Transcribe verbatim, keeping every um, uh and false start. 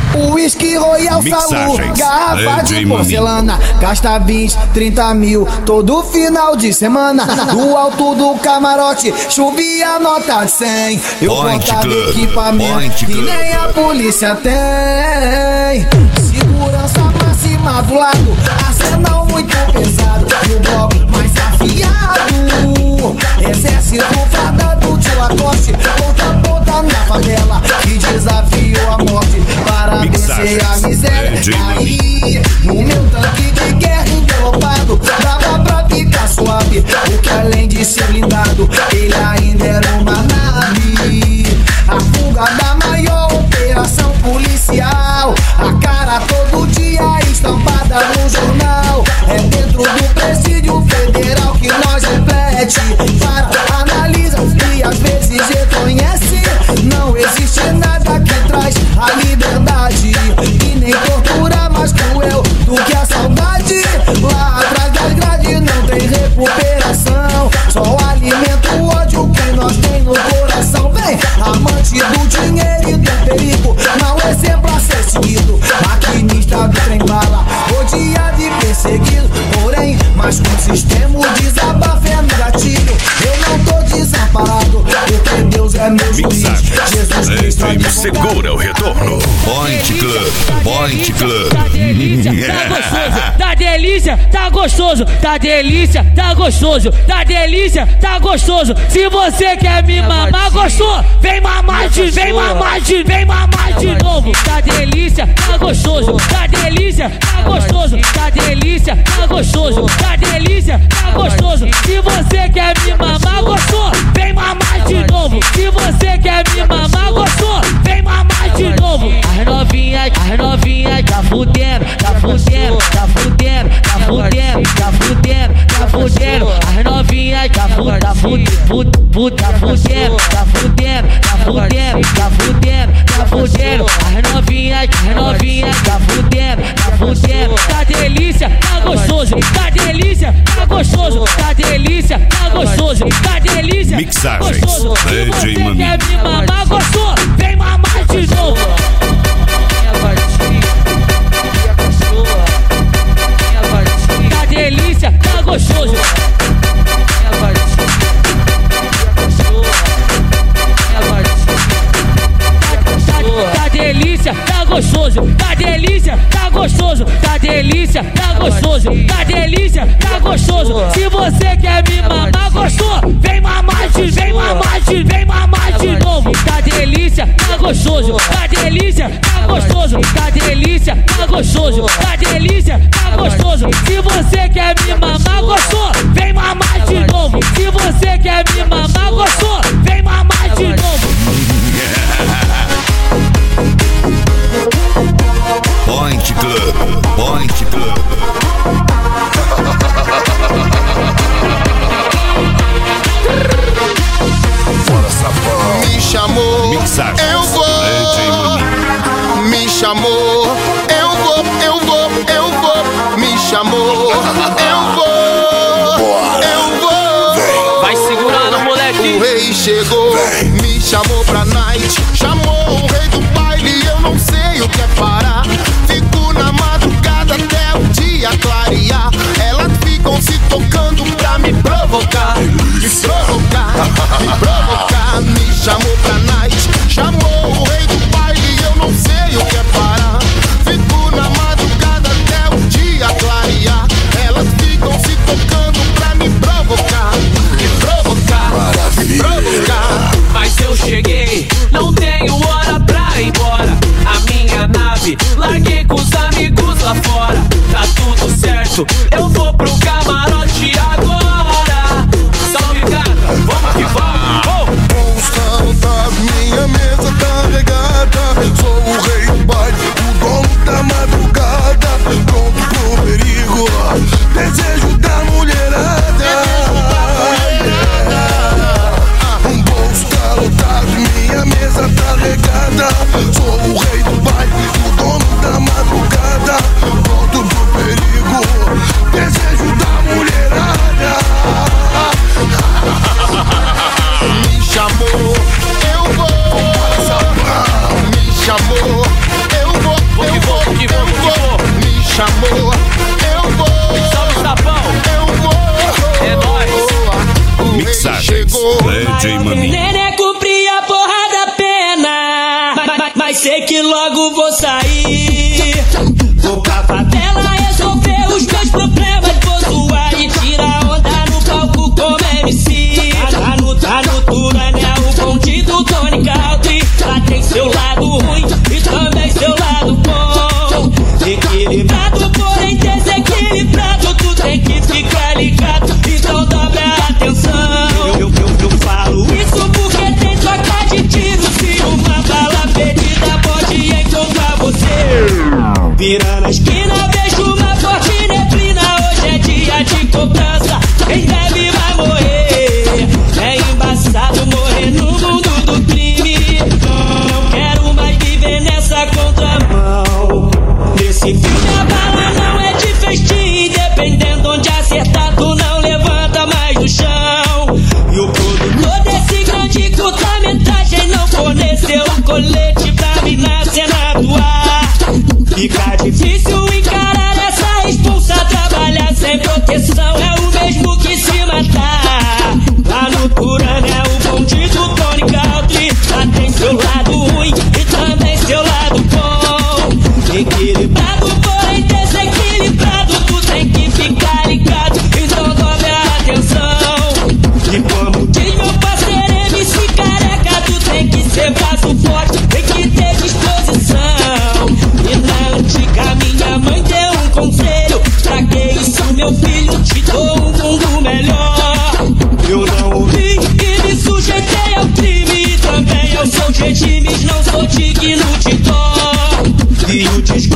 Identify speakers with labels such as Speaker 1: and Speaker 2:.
Speaker 1: Whisky Royal Salu, garrafa de porcelana, gasta vinte, trinta mil todo final de semana. Do alto do camarote, chovia nota de cem. Eu botava equipamento que nem a polícia tem. Segurança máxima do lado, arsenal muito pesado. E o bloco mais afiado, exército fardado de Lacoste, ponta a ponta na favela, que desafiou a morte para vencer a miséria. Aí, no meu tanque de guerra envelopado, dava pra ficar suave, porque além de ser blindado, ele ainda era uma nave. A fuga da maior operação policial, a cara todo dia estampada no jornal. É dentro do presídio federal que nós reflete, para, analisa e às vezes reconhece. Não existe nada que traz a liberdade, e nem tortura mais cruel do que a saudade. Lá atrás das grades não tem recuperação, só alimenta o ódio que nós tem no coração. Vem, amante do dinheiro e do perigo, não é exemplo a ser seguido. Maquinista do trem-bala, odiado e perseguido, porém, mas com o sistema desabafa é no gatilho. Eu não tô desamparado, porque Deus é meu juiz. Jesus Cristo é meu
Speaker 2: segura o retorno. Point Club, Point Club.
Speaker 3: Tá delícia, tá gostoso, tá delícia, tá gostoso, tá delícia, tá gostoso. Se você quer me mamar, gostou? Vem mamar de, vem mamar de, vem mamar de novo. Tá delícia, tá gostoso, tá delícia, tá gostoso, tá delícia, tá gostoso, tá delícia, tá gostoso. Se você quer me mamar, gostou? Vem mamar de novo. Se você quer me mamar, gostou? Vem mamar de novo. As novinhas, as novinhas, tá fudendo, tá fudendo, tá fudendo, tá fudendo, tá fudendo, tá fudendo. As novinhas, tá fudendo, tá fudendo, tá fudendo, tá fudendo, tá fudendo, tá fudendo, tá fudendo. As novinhas, as novinhas, tá fudendo, tá fudendo. Tá delícia, tá gostoso, tá delícia, tá gostoso, tá delícia, tá gostoso, tá delícia.
Speaker 2: Mixagens,
Speaker 3: gostoso. Se você quer me mamar, gostou? Vem mamar de novo. Tá delícia, tá gostoso. Tá delícia, tá gostoso, tá delícia, tá gostoso, tá delícia, tá gostoso, tá delícia, tá gostoso. Se você quer me mamar, gostou? Vem mamar de, vem mamar de, vem mamar de novo. Tá delícia, tá gostoso, tá delícia, tá gostoso, tá delícia, tá gostoso, tá delícia, tá gostoso. Se você quer me mamar, gostou? Vem mamar de novo. Se você quer me mamar, gostou? Vem mamar de novo.
Speaker 2: Point Club, Point Club.
Speaker 4: Me chamou,
Speaker 2: Mixagens,
Speaker 4: eu vou. Me chamou, eu vou, eu vou, eu vou. Me chamou, eu vou, eu vou.
Speaker 5: Vai segurando, moleque.
Speaker 4: O rei chegou, me chamou pra night, chamou o rei do baile. Eu não sei o que é parar, fico na madrugada até o dia clarear. Elas ficam se tocando pra me provocar, me provocar, me provocar. Me chamou pra night, chamou o rei do baile. Eu não sei o que é parar, fico na madrugada até o dia clarear. Elas ficam se tocando pra me provocar, me provocar, me provocar.
Speaker 5: Mas eu cheguei, não tenho hora pra ir embora. A minha nave, larguei com os amigos lá fora. Tá tudo certo, eu vou pro camarote agora. Salve, gata, vamos que vamos. Oh.
Speaker 4: Está lotado, minha mesa tá regada. Sou o rei do baile, o dono da madrugada. Pronto pro perigo, desejo da mulherada. Um bolso tá lotado, minha mesa tá regada. Sou o rei do baile, o dono da madrugada. Pronto pro perigo, desejo da mulherada.
Speaker 2: J Maninho.
Speaker 6: Nenê cumpri a porra da pena, mas, mas, mas sei que logo vou sair. Vou pra favela resolver os meus problemas, vou zoar e tirar onda no palco como M C. Tá no, tá no Turânia, o bonde do Tony Country. Lá tem seu lado ruim e também seu lado bom. Equilibrado, porém desequilibrado, tu tem que ficar ligado, então dobra a atenção. Eu, eu, eu falo isso porque tem troca de tiro. Se uma bala perdida pode encontrar você. Vira na esquina, vejo uma forte neblina. Hoje é dia de cobrança, quem deve vai morrer. É embaçado morrer no mundo do crime. Não quero mais viver nessa contramão. Nesse filme a bala não é de festim. Dependendo onde acertar, tu não levanta mais do chão. E o produtor desse grande curta-metragem não forneceu um colete pra mim na cena do ar. Fica difícil encarar essa responsa. Trabalhar sem proteção é o mesmo que se matar. Lá no Turânia é o bonde do Tony Country. Lá tem seu lado ruim e também seu lado bom. Equilibrado, porém desequilibrado, tu tem que ficar ligado, então dobra a atenção. E como diz meu parceiro M C Careca, tu tem que ser braço forte, tem que ter disposição. E na antiga minha mãe deu um conselho: pra que isso, meu filho, te dou um mundo melhor. Eu não ouvi e me sujeitei ao crime, também aos seus regimes, não sou digno de dó. E o desgraçado